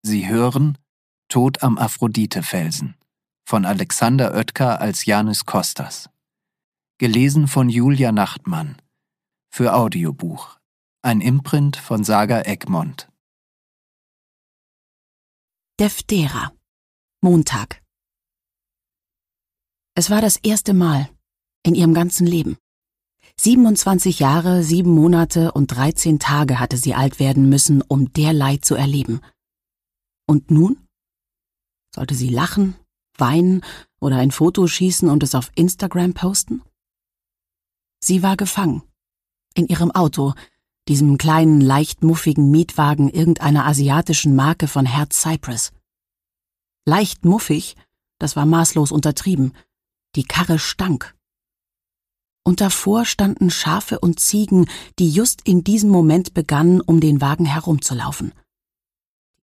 Sie hören Tod am Aphrodite-Felsen von Alexander Oetker als Janus Kostas. Gelesen von Julia Nachtmann. Für Audiobuch. Ein Imprint von Saga Egmont. Deftera. Montag. Es war das erste Mal in ihrem ganzen Leben. 27 Jahre, 7 Monate und 13 Tage hatte sie alt werden müssen, um derlei zu erleben. Und nun? Sollte sie lachen, weinen oder ein Foto schießen und es auf Instagram posten? Sie war gefangen. In ihrem Auto, diesem kleinen, leicht muffigen Mietwagen irgendeiner asiatischen Marke von Herz Cypress. Leicht muffig, das war maßlos untertrieben. Die Karre stank. Und davor standen Schafe und Ziegen, die just in diesem Moment begannen, um den Wagen herumzulaufen.